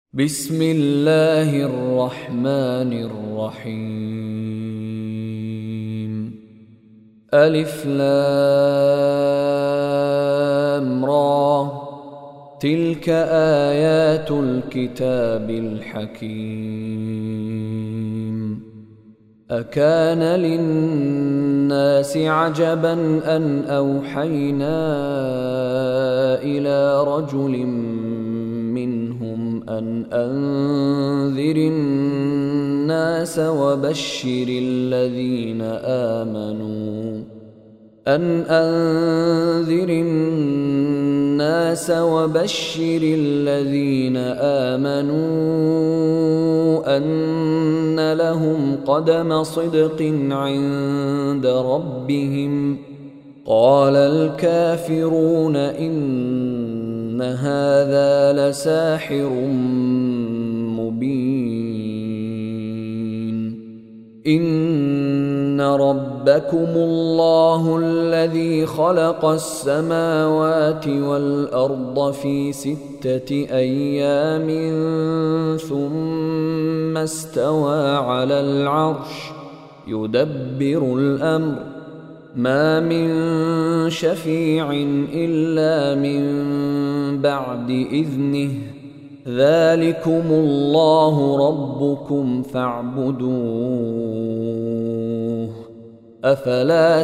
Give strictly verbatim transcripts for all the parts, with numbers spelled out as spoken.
بسم الله الرحمن الرحيم ألف لام را تلك آيات الكتاب الحكيم أكان للناس عجبا أن أوحينا إلى رجل منهم أن أنذر الناس وبشر الذين آمنوا أن أنذر الناس وبشر الذين آمنوا أن لهم قدم صدق عند ربهم قال الكافرون إن هذا لساحر مبين إن ربكم الله الذي خلق السماوات والأرض في ستة أيام ثم استوى على العرش يدبر الأمر ما من شفيع إلا من بعد إذنه ذلكم الله ربكم فاعبدوه أفلا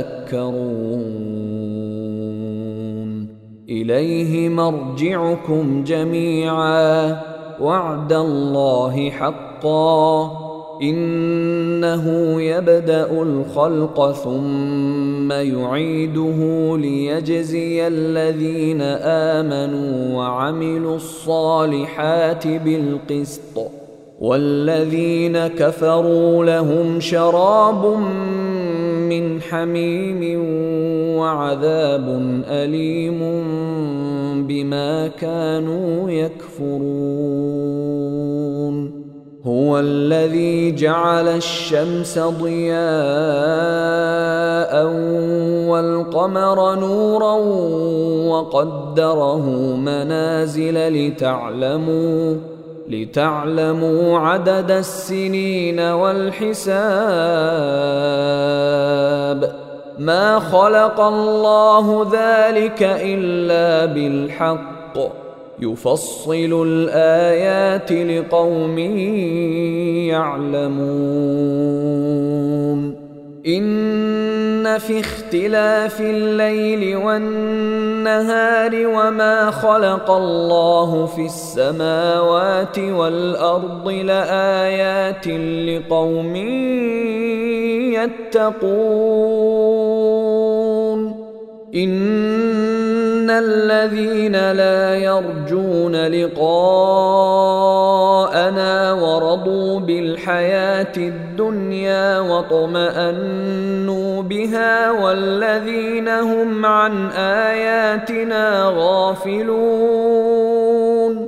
تذكرون إليه مرجعكم جميعا وعد الله حقا إنه يبدأ الخلق ثم يعيده ليجزي الذين آمنوا وعملوا الصالحات بالقسط والذين كفروا لهم شراب من حميم وعذاب أليم بما كانوا يكفرون هو الذي جعل الشمس ضياء والقمر نورا وقدره منازل لتعلموا لتعلموا عدد السنين والحساب ما خلق الله ذلك إلا بالحق يفصل الآيات لقوم يعلمون إن في اختلاف الليل والنهار وما خلق الله في السماوات والأرض لآيات لقوم يتقون إن الذين لا يرجون لقاءنا ورضوا بالحياة الدنيا واطمأنوا بها والذين هم عن آياتنا غافلون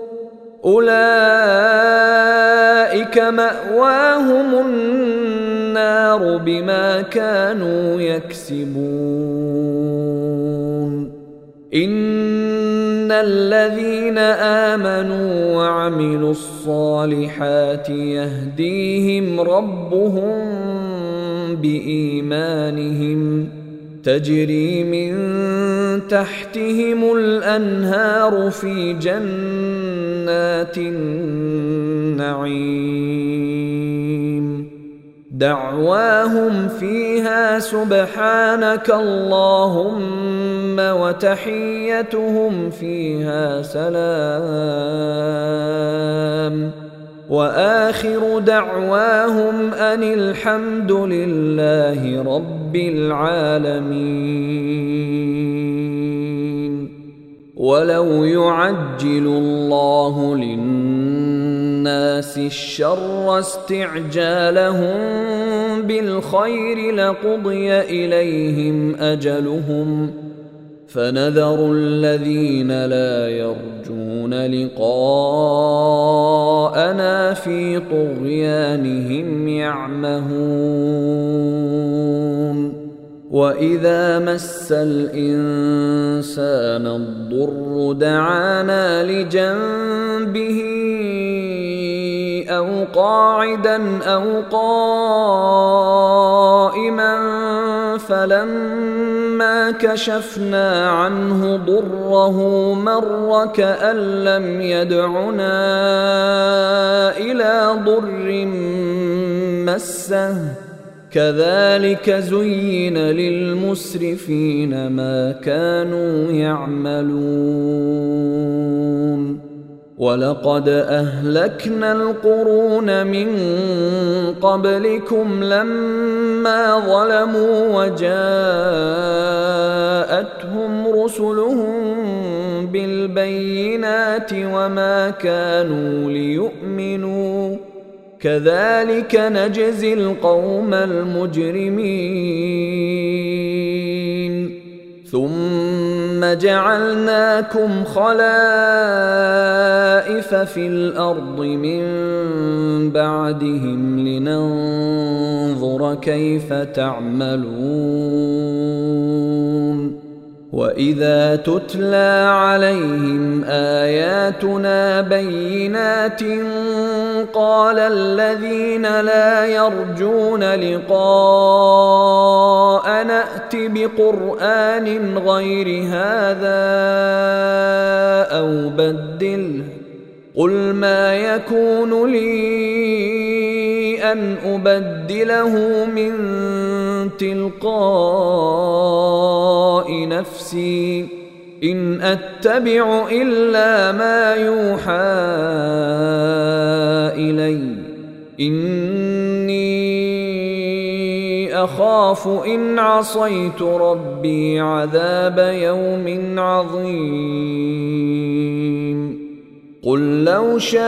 أولئك مأواهم النار بما كانوا يكسبون إن الذين آمنوا وعملوا الصالحات يهديهم ربهم بإيمانهم تجري من تحتهم الأنهار في جنات النعيم دعواهم فيها سبحانك اللهم وتحيتهم فيها سلام وآخر دعواهم أن الحمد لله رب العالمين ولو يعجل الله للناس الشر استعجالهم بالخير لقضي إليهم أجلهم فنذر الذين لا يرجون لقاءنا في طغيانهم يعمهون وإذا مس الإنسان الضر دعانا لجنبه أو قاعدا أو قائما فلما كشفنا عنه ضره مر كأن لم يدعنا إلى ضر مسه كذلك زين للمسرفين ما كانوا يعملون ولقد أهلكنا القرون من قبلكم لما ظلموا وجاءتهم رسلهم بالبينات وما كانوا ليؤمنوا كذلك نجزي القوم المجرمين ثم جعلناكم خلائف في الأرض من بعدهم لننظر كيف تعملون وإذا تتلى عليهم آياتنا بينات قال الذين لا يرجون لقاء نأت بقرآن غير هذا أو بدله قل ما يكون لي أن أبدله من تلقاء نفسي إن أتبع إلا ما يوحى إلي إني أخاف إن عصيت ربي عذاب يوم عظيم قل لو شاء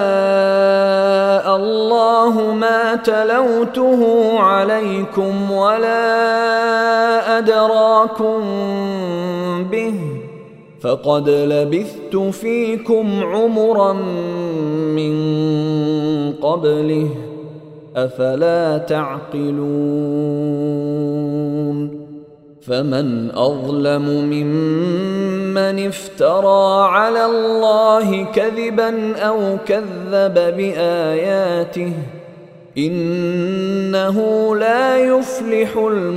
الله ما تلوته عليكم ولا أدراكم به فقد لبثت فيكم عمرا من قبله أفلا تعقلون فمن أظلم ممن افترى على الله كذبا أو كذب بآياته إنه لا يفلح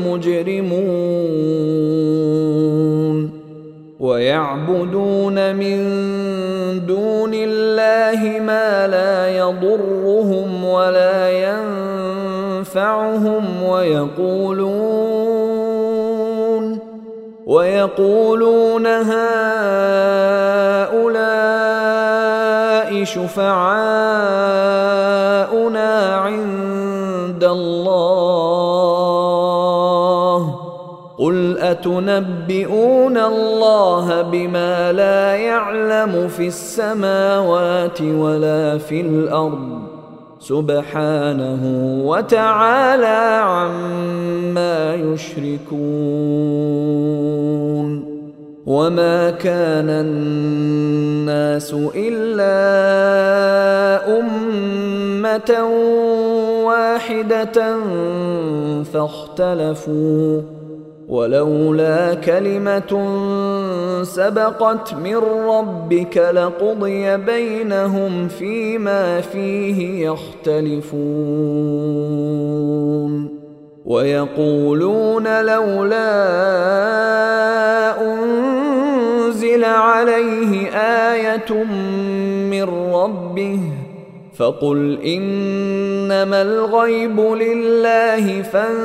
المجرمون ويعبدون من دون الله ما لا يضرهم ولا ينفعهم ويقولون ويقولون هؤلاء شفعاؤنا عند الله قل أتنبئون الله بما لا يعلم في السماوات ولا في الأرض سبحانه وتعالى عما يشركون وما كان الناس إلا أمة واحدة فاختلفوا ولولا كلمة سبقت من ربك لقضي بينهم فيما فيه يختلفون ويقولون لولا أنزل عليه آية من ربه فقل إنما الغيب لله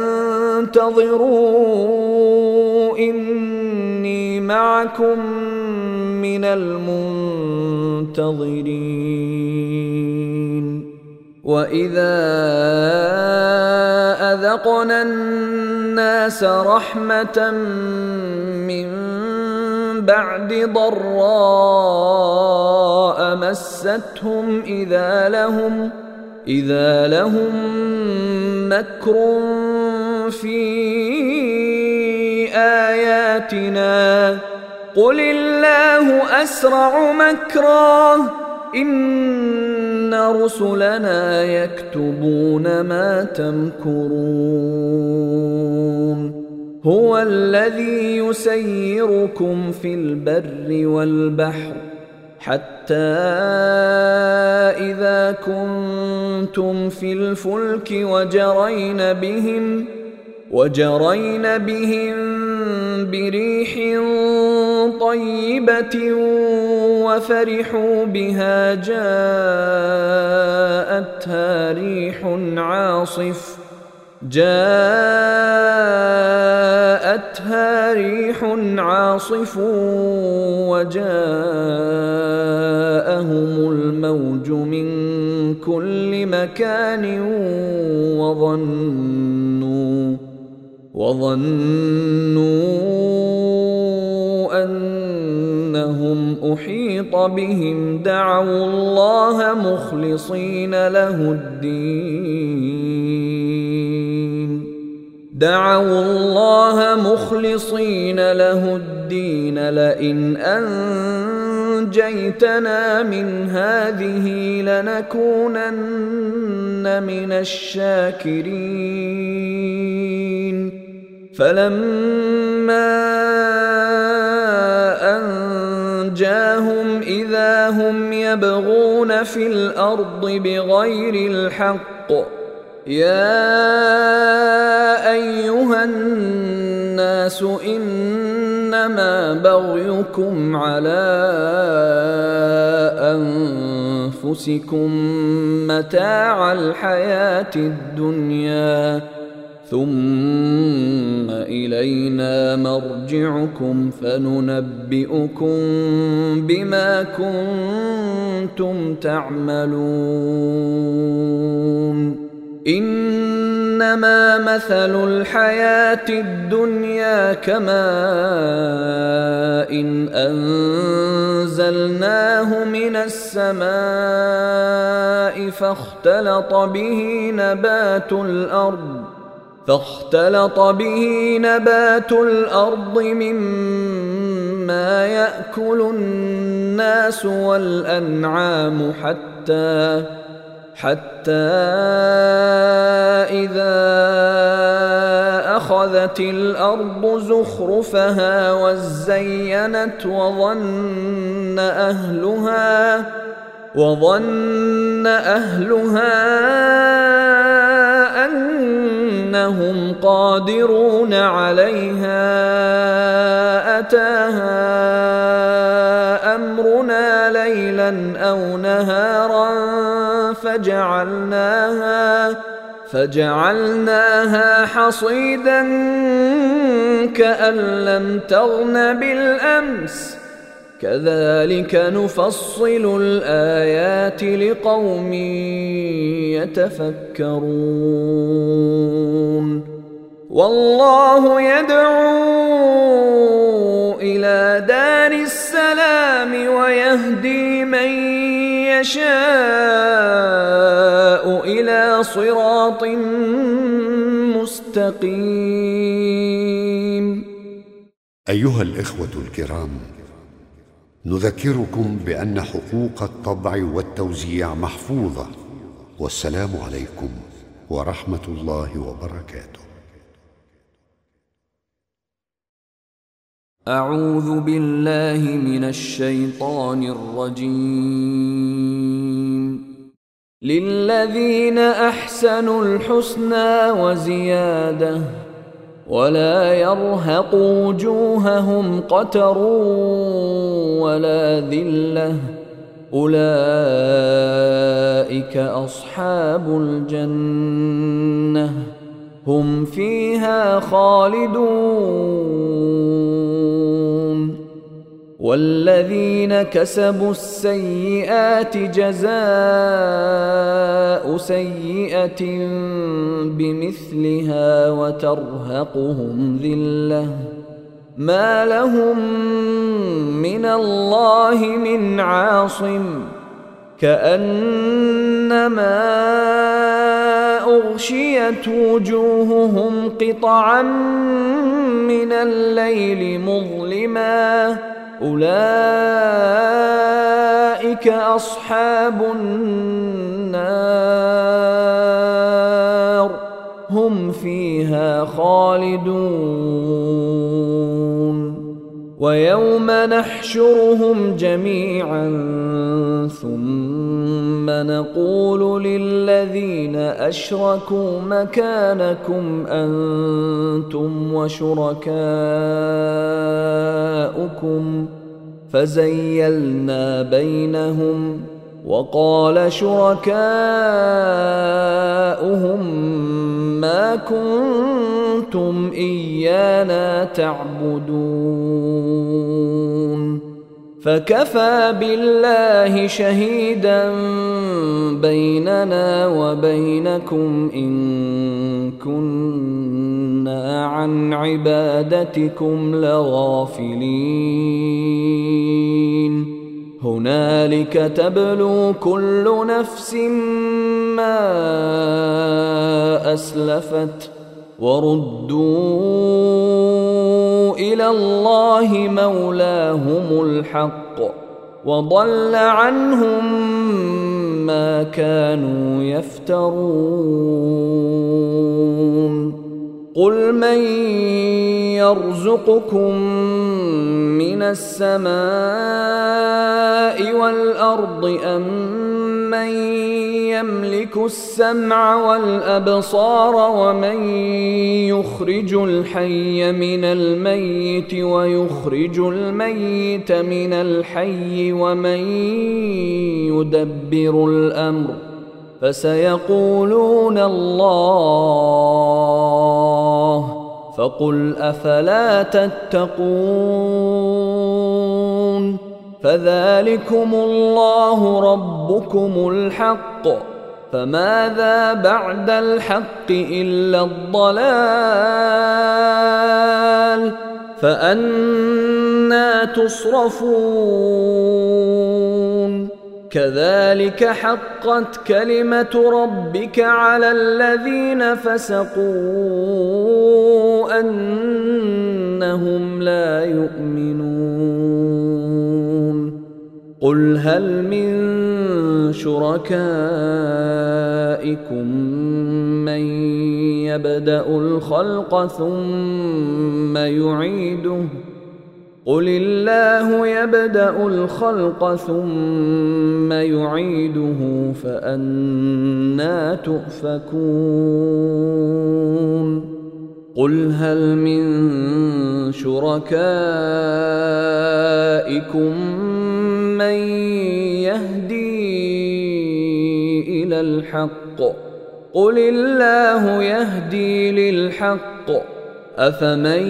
فانتظروا إني معكم من المنتظرين وإذا أذقنا الناس رحمة من بعد ضراء مستهم إذا لهم إذا لهم مكر في آياتنا قل الله أسرع مكرا إن رسلنا يكتبون ما تمكرون هو الذي يسيركم في البر والبحر حتى حتى إذا كنتم في الفلك وجرين بهم وجرين بهم بريح طيبة وفرحوا بها جاءتها ريح عاصف جاءتها ريح عاصف وجاءهم الموج من كل مكان وظنوا وظنوا أنهم أحيط بهم دعوا الله مخلصين له الدين دعوا الله مخلصين له الدين لئن أنجيتنا من هذه لنكونن من الشاكرين فلما أنجاهم إذا هم يبغون في الأرض بغير الحق يا أيها الناس إنما بغيكم على أنفسكم متاع الحياة الدنيا ثم إلينا مرجعكم فننبئكم بما كنتم تعملون إنما مثل الحياة الدنيا كماء إن أنزلناه من السماء فاختلط به نبات الأرض فاختلط به نبات الأرض مما يأكل الناس والأنعام حتى حتى إذا أخذت الأرض زخرفها وزينت وظن أهلها وظن أهلها أنهم قادرون عليها أتاها أمرنا ليلا أو نهارا فجعلناها فجعلناها حصيدا كأن لم تغن بالأمس كذلك نفصل الآيات لقوم يتفكرون والله يدعو إلى دار السلام ويهدي من يشاء إلى صراط مستقيم. أيها الإخوة الكرام، نذكركم بأن حقوق الطبع والتوزيع محفوظة، والسلام عليكم ورحمة الله وبركاته. أعوذ بالله من الشيطان الرجيم. للذين أحسنوا الحسنى وزيادة ولا يرهق وجوههم قتر ولا ذلة أولئك أصحاب الجنة هم فيها خالدون. والذين كسبوا السيئات جزاء سيئة بمثلها وترهقهم ذلة ما لهم من الله من عاصم كأنما أغشيت وجوههم قطعا من الليل مظلما أولئك أصحاب النار هم فيها خالدون. ويوم نحشرهم جميعا ثم نقول للذين أشركوا مكانكم أنتم وشركاؤكم فزيلنا بينهم وقال شركاؤهم ما كنتم إيانا تعبدون فكفى بالله شهيدا بيننا وبينكم إن كنا عن عبادتكم لغافلين هنالك تبلو كل نفس ما أسلفت وردوا إلى الله مولاهم الحق وضل عنهم ما كانوا يفترون قل من يرزقكم من السماء والأرض أم من يملك السمع والأبصار ومن يخرج الحي من الميت ويخرج الميت من الحي ومن يدبر الأمر فسيقولون الله فقل أفلا تتقون فذلكم الله ربكم الحق فماذا بعد الحق إلا الضلال فأنى تصرفون كذلك حقت كلمة ربك على الذين فسقوا أنهم لا يؤمنون قل هل من شركائكم من يبدأ الخلق ثم يعيده قل الله يبدأ الخلق ثم يعيده فأنى تؤفكون قل هل من شركائكم من يهدي إلى الحق قل الله يهدي للحق أفمن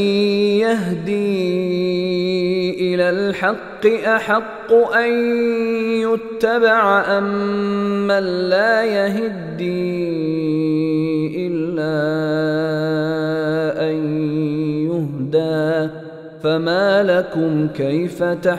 يهدي إلى الحق أحق أن يتبع أم من لا يهدي إلا أن يهدى فما لكم كيف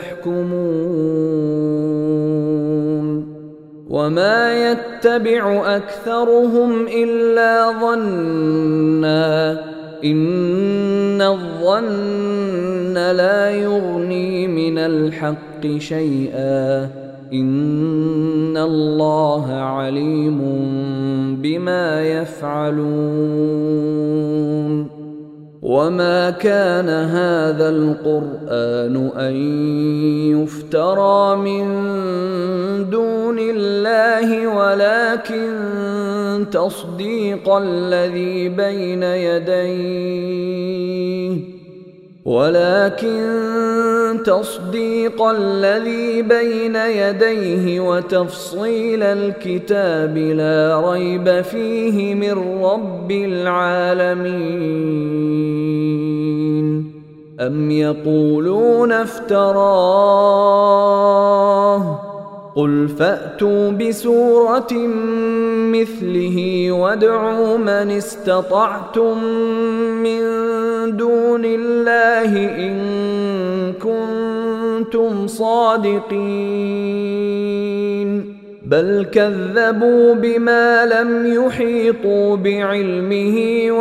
تحكمون وما يتبع أكثرهم إلا ظنًّا إن الظن لا يغني من الحق شيئا إن الله عليم بما يفعلون وما كان هذا القرآن أن يفترى من دون الله ولكن تصديق الذي بين يديه ولكن تصديق الذي بين يديه وتفصيل الكتاب لا ريب فيه من رب العالمين أم يقولون افتراه قل فأتوا بسورة مثله وادعوا من استطعتم من دون الله إن كنتم صادقين بل كذبوا بما لم يحيطوا بعلمه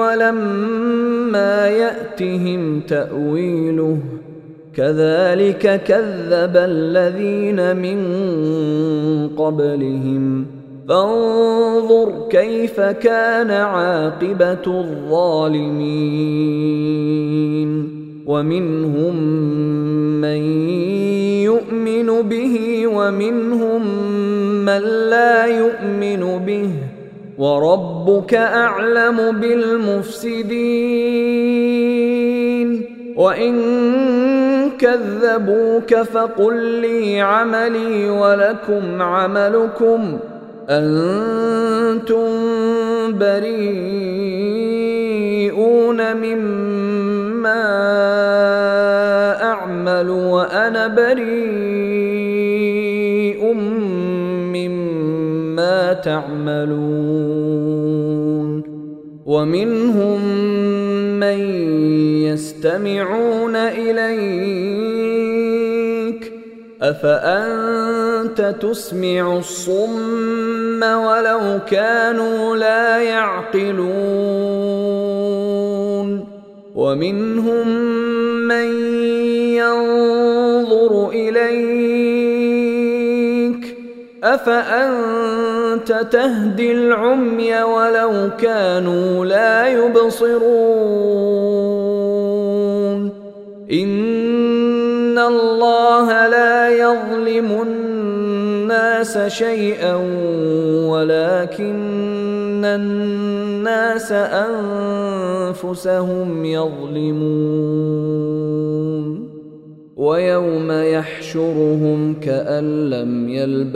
ولما يأتهم تأويله كذلك كذب الذين من قبلهم فانظر كيف كان عاقبة الظالمين ومنهم من يؤمن به ومنهم من لا يؤمن به وربك أعلم بالمفسدين وإن كذبوك فقل لي عملي ولكم عملكم أنتم بريئون مما أعمل وأنا بريء مما تعملون ومنهم من يستمعون إليك أفأنت تسمع الصم ولو كانوا لا يعقلون ومنهم من ينظر إليك أفأنت تهدي العمي ولو كانوا لا يبصرون إن الله لا يظلم الناس شيئا ولكن الناس أنفسهم يظلمون ويوم يحشرهم كأن لم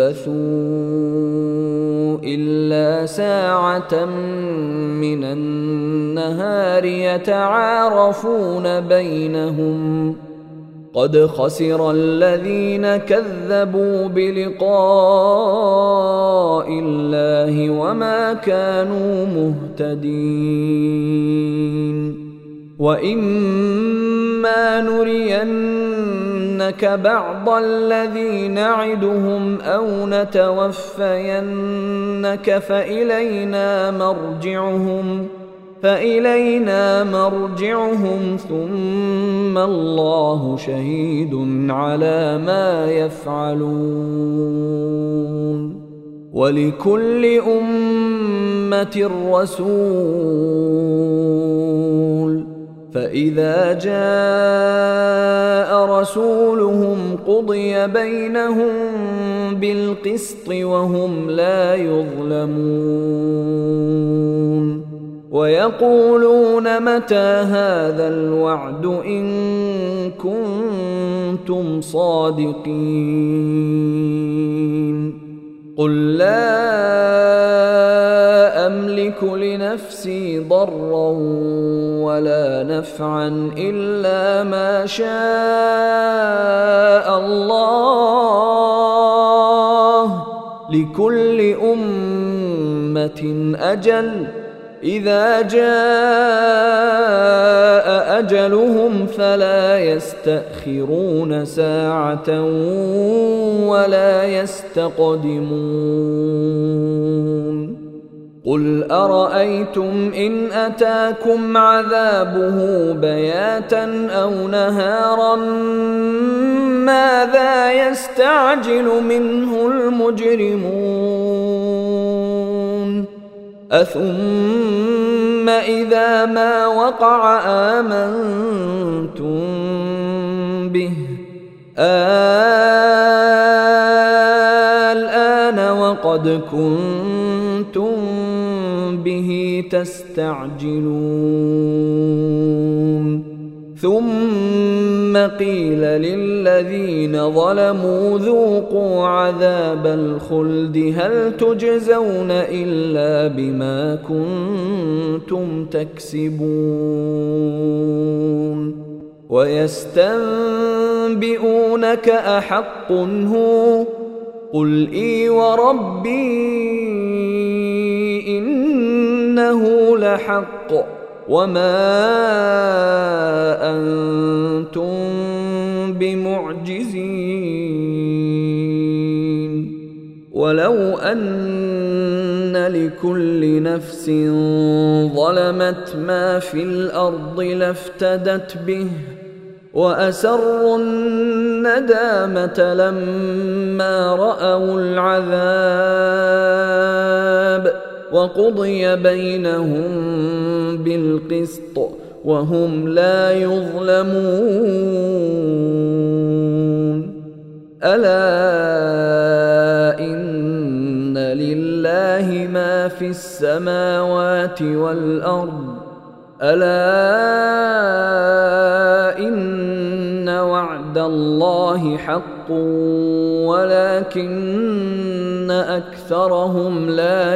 يلبثوا إلا ساعة من النهار يتعارفون بينهم قد خسر الذين كذبوا بلقاء الله وما كانوا مهتدين وإما نرينك بعض الذي نعدهم أو نتوفينك فإلينا مرجعهم فإلينا مرجعهم ثم الله شهيد على ما يفعلون ولكل أمة رسول فإذا جاء رسولهم قضي بينهم بالقسط وهم لا يظلمون ويقولون متى هذا الوعد إن كنتم صادقين قل لا أملك لنفسي ضرا ولا نفعا إلا ما شاء الله لكل أمة أجل إذا جاء أجلهم فلا يستأخرون ساعة ولا يستقدمون قل أرأيتم إن أتاكم عذابه بياتا أو نهارا ماذا يستعجل منه المجرمون أثم إذا ما وقع آمنتم به الآن وقد كنتم به تستعجلون ثم قيل للذين ظلموا ذوقوا عذاب الخلد هل تجزون إلا بما كنتم تكسبون ويستنبئونك أحق هو قل إي وربي إنه لحق وما أنتم بمعجزين ولو أن لكل نفس ظلمت ما في الأرض لافتدت به وأسروا الندامة لما رأوا العذاب وقضي بينهم بالقسط وهم لا يظلمون. ألا إن لله ما في السماوات والأرض ألا إن وعد الله حق ولكن أكثرهم لا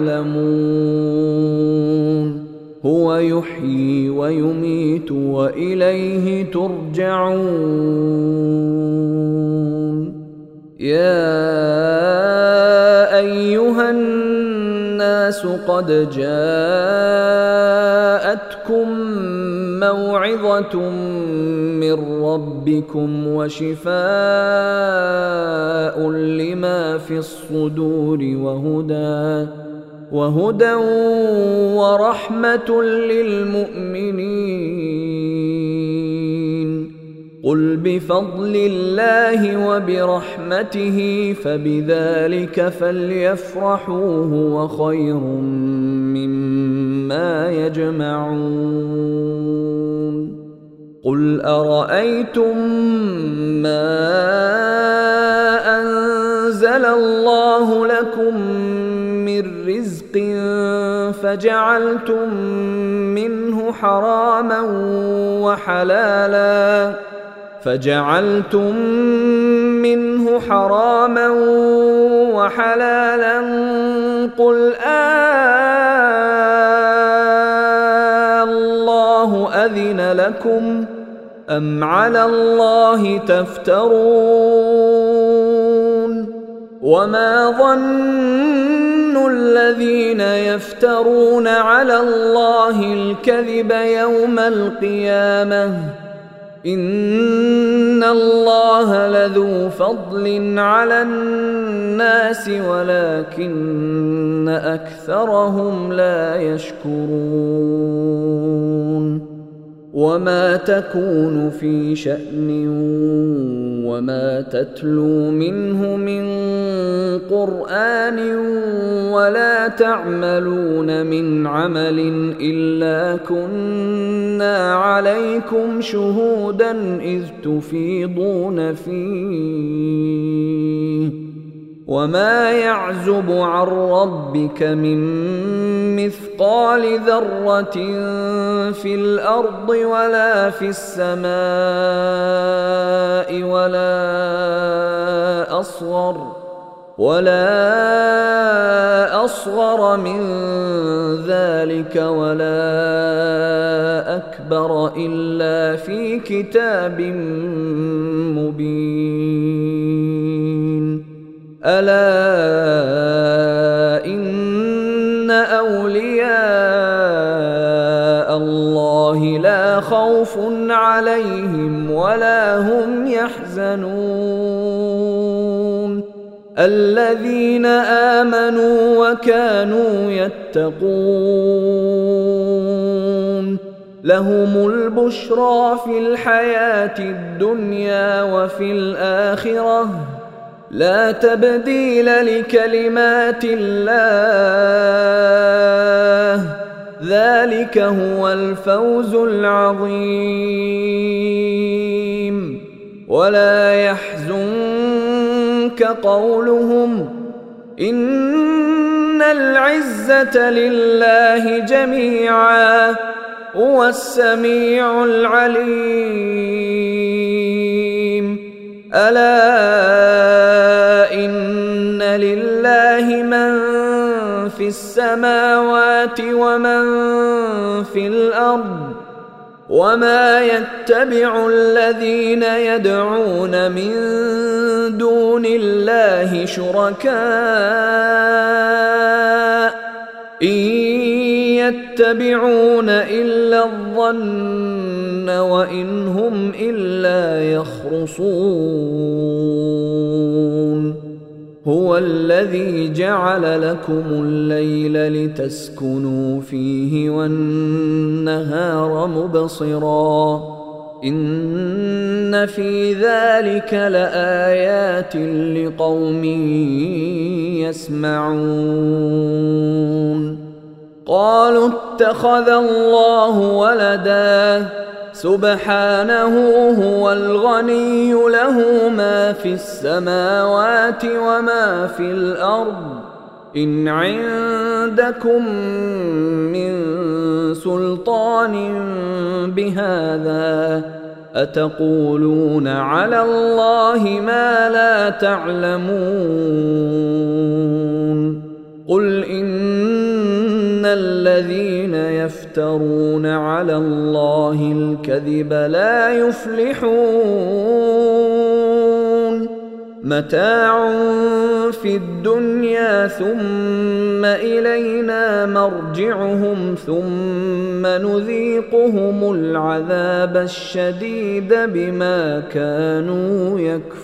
يعلمون. هو يحيي ويميت وإليه ترجعون. يا أيها الناس قد جاءتكم موعظة من ربكم وشفاء لما في الصدور وهدى وهدى ورحمة للمؤمنين. قل بفضل الله وبرحمته فبذلك فليفرحوا هو خير مما يجمعون. قل أرأيتم ما أنزل الله لكم من رزق فجعلتم منه حراما وحلالا فجعلتم منه حراما وحلالا قل آه الله أذن لكم أم على الله تفترون. وما ظن الذين يفترون على الله الكذب يوم القيامة إن الله لذو فضل على الناس ولكن أكثرهم لا يشكرون. وما تكون في شأن وما تتلو منه من قرآن ولا تعملون من عمل إلا كنا عليكم شهودا إذ تفيضون فيه. وما يعزب عن ربك من مثقال ذرة في الأرض ولا في السماء ولا أصغر ولا أصغر من ذلك ولا أكبر إلا في كتاب مبين. ألا إن أولياء الله لا خوف عليهم ولا هم يحزنون. الذين آمنوا وكانوا يتقون لهم البشرى في الحياة الدنيا وفي الآخرة لا تبديل لكلمات الله ذلك هو الفوز العظيم. ولا يحزنك قولهم إن العزة لله جميعا هو السميع العليم. ألا إن لله من في السماوات ومن في الأرض وما يتبع الذين يدعون من دون الله شركاء إن يتبعون إلا الظن وإن هم إلا يخرصون. هو الذي جعل لكم الليل لتسكنوا فيه والنهار مبصرا إن في ذلك لآيات لقوم يسمعون. قالوا اتخذ الله ولدا سبحانه هو الغني له ما في السماوات وما في الأرض إن عندكم من سلطان بهذا أتقولون على الله ما لا تعلمون قل إن الذين يفترون على الله الكذب لا يفلحون متاع في الدنيا ثم إلينا مرجعهم ثم نذيقهم العذاب الشديد بما كانوا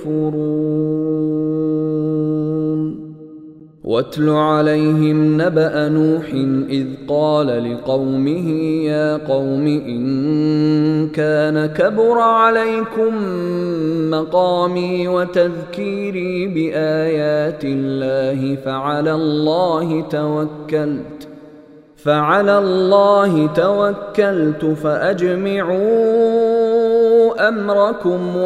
يكفرون واتل عليهم نبأ نوح إذ قال لقومه يا قوم إن كان كبر عليكم مقامي وتذكيري بآيات الله فعلى الله توكلت فعلى الله توكلت فأجمعوا أمركم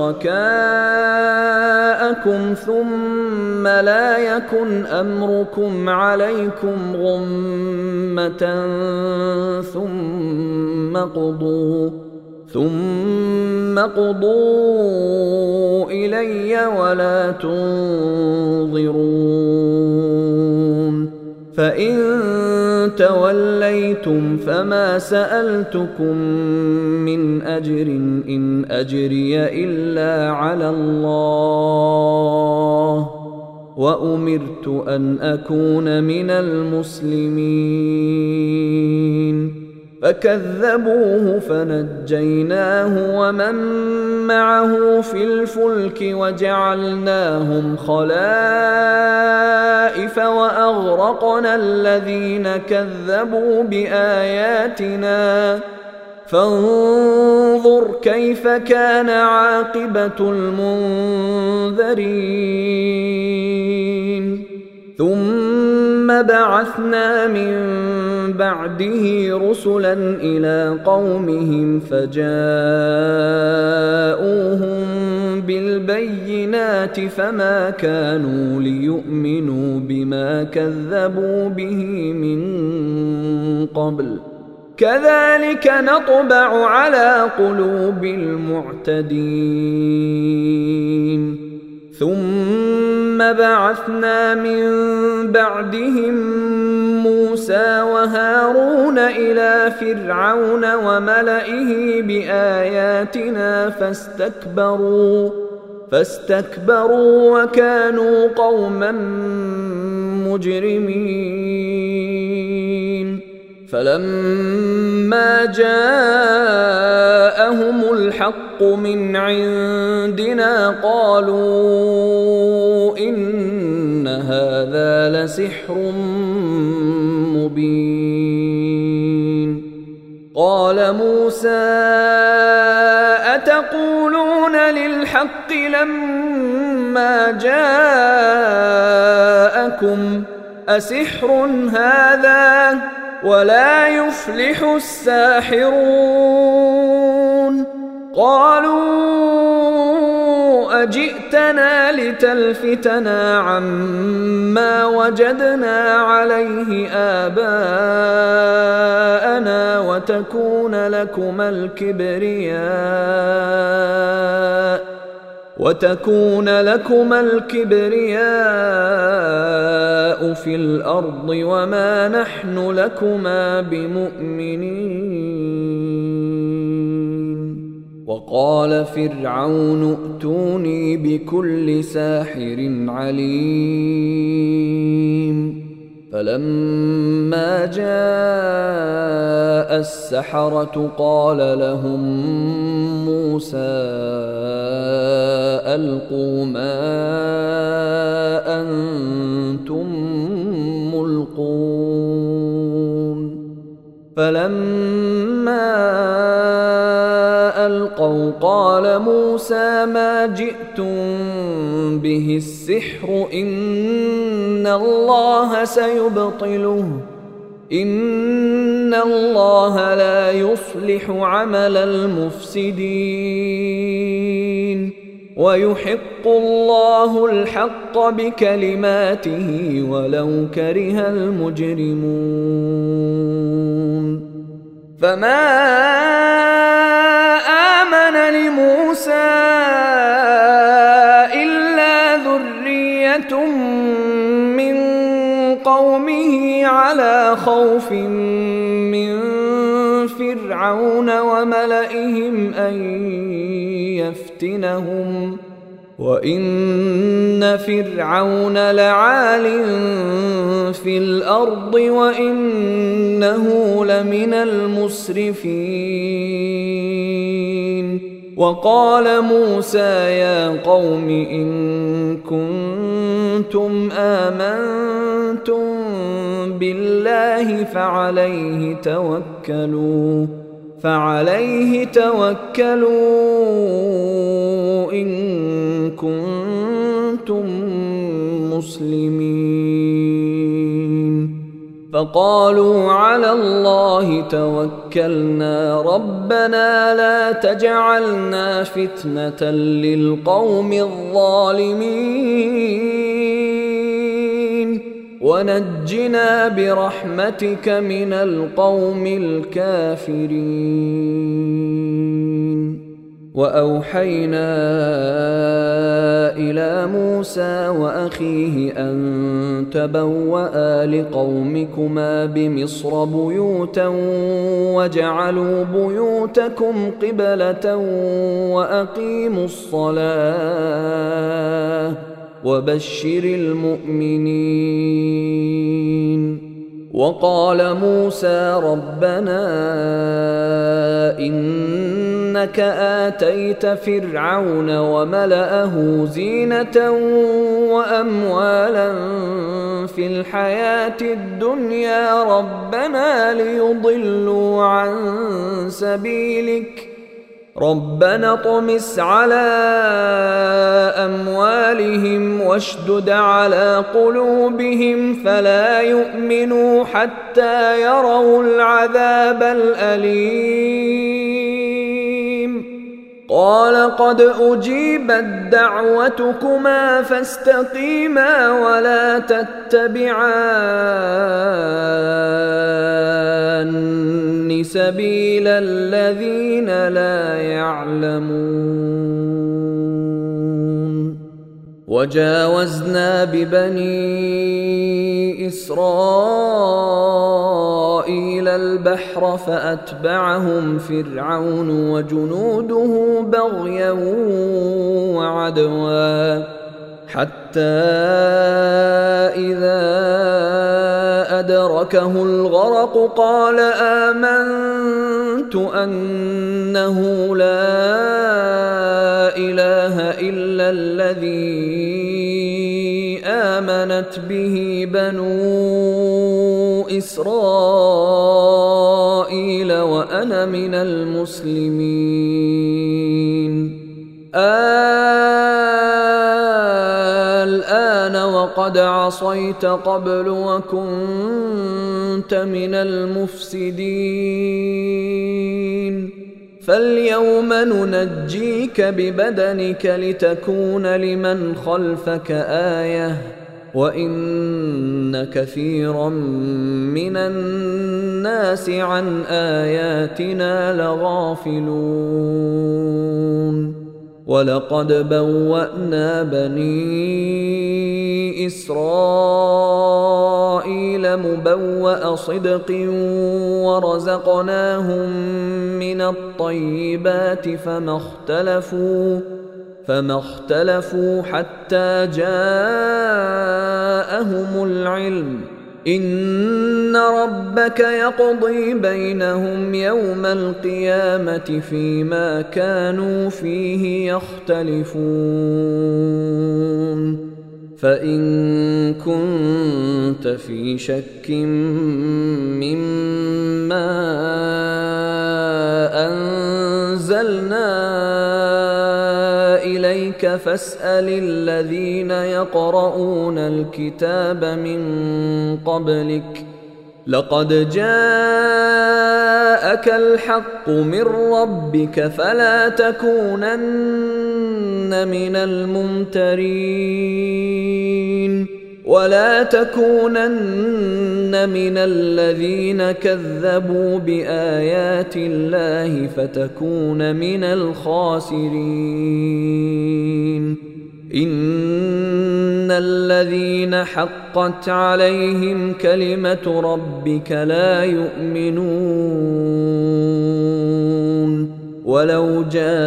وشركاءكم ثم لا يكن أمركم عليكم غمة ثم قضوا ثم قضوا إلي ولا تنظرون فإن توليتم فما سألتكم من أجر إن أجري إلا على الله وأمرت أن أكون من المسلمين فكذبوه فنجيناه ومن معه في الفلك وجعلناهم خلائف وأغرقنا الذين كذبوا بآياتنا فانظر كيف كان عاقبة المنذرين ثم بعثنا من بعده رسلا إلى قومهم فجاءوهم بالبينات فما كانوا ليؤمنوا بما كذبوا به من قبل كذلك نطبع على قلوب المعتدين ثم بعثنا من بعدهم موسى وهارون إلى فرعون وملئه بآياتنا فاستكبروا فاستكبروا وكانوا قوما مجرمين فلما جاءهم الحق من عندنا قالوا إن هذا لسحر مبين قال موسى أتقولون للحق لما جاءكم أسحر هذا ولا يفلح الساحرون قالوا أجئتنا لتلفتنا عما وجدنا عليه آباءنا وتكون لكما الكبرياء وتكون لكما الكبرياء في الأرض وما نحن لكما بمؤمنين وقال فرعون ائتوني بكل ساحر عليم فلما جاء السحرة قال لهم موسى ألقوا ما أنتم ملقون فلما ألقوا قال موسى ما جئتم به السحر إن الله سيبطله إن الله لا يصلح عمل المفسدين ويحق الله الحق بكلماته ولو كره المجرمون فما آمن لموسى إلا ذرية من قومه على خوف من فرعون وملئهم أن يفتنهم وإن فرعون لعال في الأرض وإنه لمن المسرفين وقال موسى يا قوم إن كنتم آمنتم بالله فعليه توكلوا فعليه توكلوا إن كنتم مسلمين فقالوا على الله توكلنا ربنا لا تجعلنا فتنة للقوم الظالمين ونجنا برحمتك من القوم الكافرين وأوحينا إلى موسى وأخيه أن تبوأ لقومكما بمصر بيوتا واجعلوا بيوتكم قبلة وأقيموا الصلاة وبشر المؤمنين وقال موسى ربنا إنك آتيت فرعون وملأه زينة وأموالا في الحياة الدنيا ربنا ليضلوا عن سبيلك ربنا اطمس على أموالهم واشدد على قلوبهم فلا يؤمنوا حتى يروا العذاب الأليم قال قد أجيبت دعوتكما فاستقيما ولا تتبعان سبيل الذين لا يعلمون وجاوزنا ببني إسرائيل البحر فأتبعهم فرعون وجنوده بغيا وعدوا حتى إذا أدركه الغرق قال آمنت أنه لا إله إلا الذي آمنت به بنو إسرائيل وأنا من المسلمين الآن وقد عصيت قبل وكنت من المفسدين فاليوم ننجيك ببدنك لتكون لمن خلفك آية وإن كثيرا من الناس عن آياتنا لغافلون ولقد بوأنا بني إسرائيل مبوأ صدق ورزقناهم من الطيبات فما اختلفوا فما اختلفوا حتى جاءهم العلم إن ربك يقضي بينهم يوم القيامة فيما كانوا فيه يختلفون فإن كنت في شك مما أنزلنا إليك فاسأل الذين يقرؤون الكتاب من قبلك لقد جاءك الحق من ربك فلا تكونن من الممترين ولا تكونن من الذين كذبوا بآيات الله فتكون من الخاسرين إن الذين حقت عليهم كلمة ربك لا يؤمنون ولو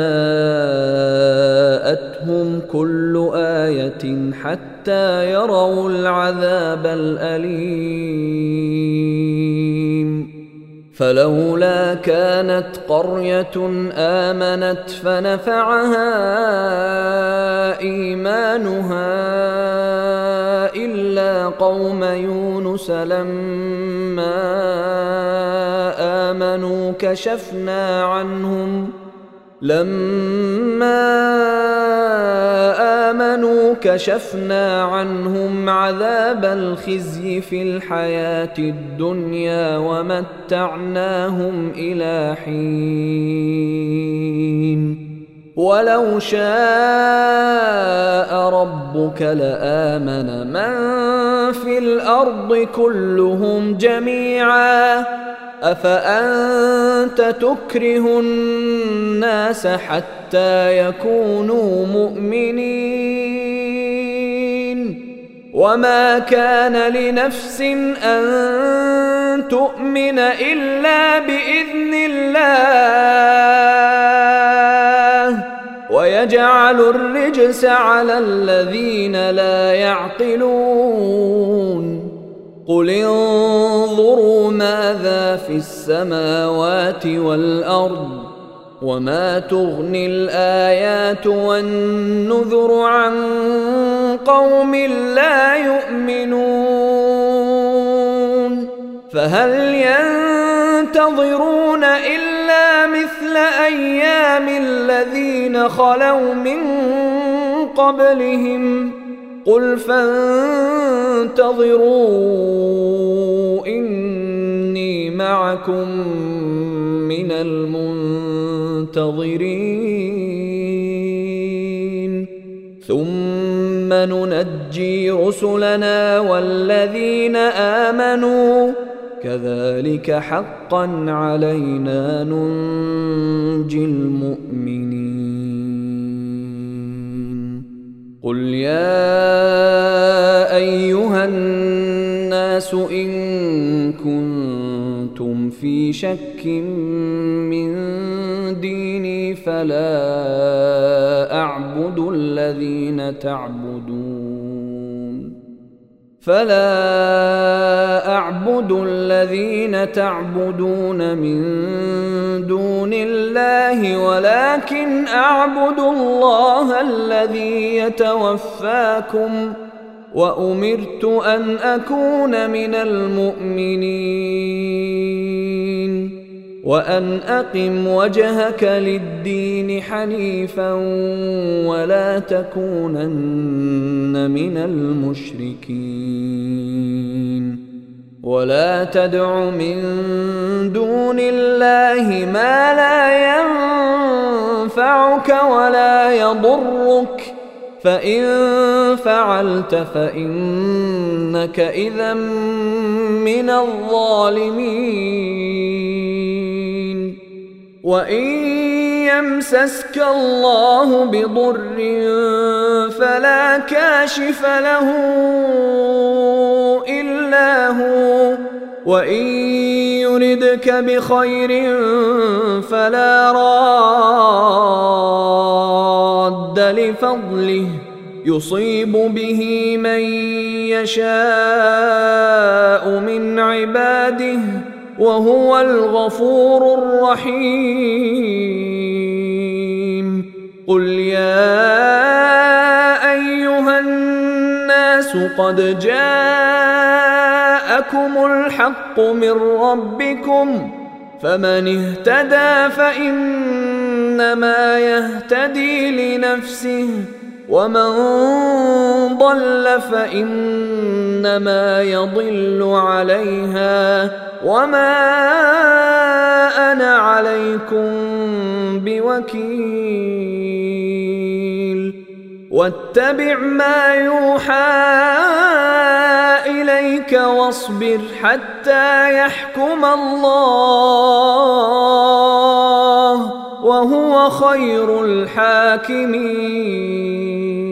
جاءتهم كل آية حتى يروا العذاب الأليم فلولا كانت قرية آمنت فنفعها إيمانها إلا قوم يونس لما آمنوا كشفنا عنهم لما آمنوا كشفنا عنهم عذاب الخزي في الحياة الدنيا ومتعناهم إلى حين ولو شاء ربك لآمن من في الأرض كلهم جميعا أفأنت تكره الناس حتى يكونوا مؤمنين وما كان لنفس أن تؤمن إلا بإذن الله ويجعل الرجس على الذين لا يعقلون قل انظروا ماذا في السماوات والأرض وما تغني الآيات والنذر عن قوم لا يؤمنون فهل ينتظرون إلا مثل أيام الذين خلوا من قبلهم قل فانتظروا إني معكم من المنتظرين ثم ننجي رسلنا والذين آمنوا كذلك حقا علينا ننجي المؤمنين قل يا أيها الناس إن كنتم في شك من ديني فلا أعبد الذين تعبدون فلا أعبد الذين تعبدون من دون الله ولكن أعبد الله الذي يتوفاكم وأمرت أن أكون من المؤمنين وأن أقم وجهك للدين حنيفا ولا تكونن من المشركين ولا تدع من دون الله ما لا ينفعك ولا يضرك فإن فعلت فإنك إذا من الظالمين وإن يمسسك الله بضر فلا كاشف له إلا هو وإن يردك بخير فلا راد لفضله يصيب به من يشاء من عباده وهو الغفور الرحيم قل يا أيها الناس قد جاءكم الحق من ربكم فمن اهتدى فإنما يهتدي لنفسه ومن ضل فإنما يضل عليها وما أنا عليكم بوكيل واتبع ما يوحى إليك واصبر حتى يحكم الله وهو خير الحاكمين.